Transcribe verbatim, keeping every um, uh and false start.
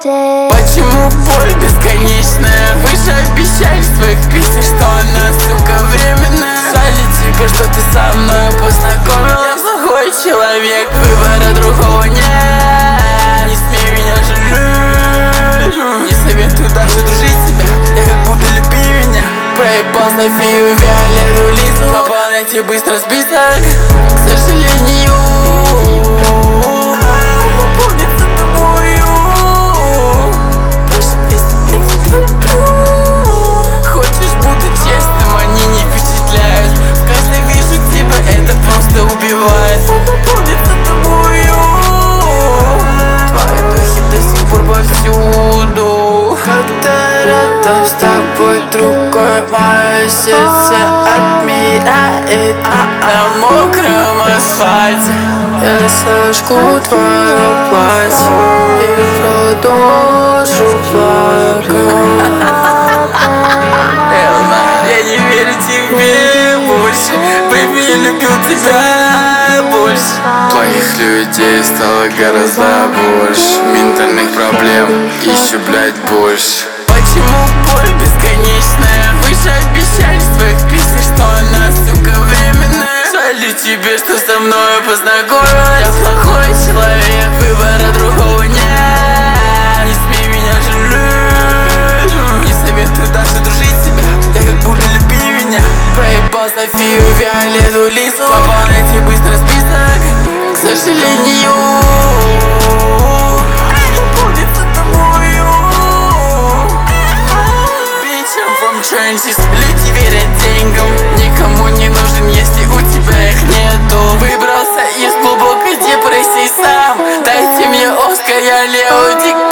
Почему боль бесконечная? Вы же обещали в своих песнях, что она, сука, временная. Жаль тебе, что ты со мной познакомилась. Я плохой человек, выбора другого нет. Не смей меня жалеть, не советую даже дружить тебя. Я как будто люби меня. Проебал Софию, Виолетту, Лизу. Пополняйте быстро список, к сожалению. Убивает, пополнится тобою. Твои духи до сих пор повсюду. Когда рядом с тобой другой, мое сердце отмирает на мокром асфальте. Я сожгу твое платье и продолжу плакать. Я не верю тебе больше, baby, я любил тебя больше. Твоих людей стало гораздо больше, ментальных проблем еще, блядь, больше. Почему боль бесконечная? Вы же обещали в своих песнях, что она, сука, временная. Жаль тебе, что со мной познакомилась. Я плохой человек, выбора другого нет. Не смей меня жалеть, не советую даже дружить тебя. Я как будто люби меня. Проебал Софию, Виолетту, Лизу. Пополняйте быстро список, к сожалению. Пополнится тобою. Bitch, I'm from trenches. Люди верят деньгам, никому не нужен, если у тебя их нету. Выбрался из глубокой депрессии сам. Дайте мне Оскар, я Лео Ди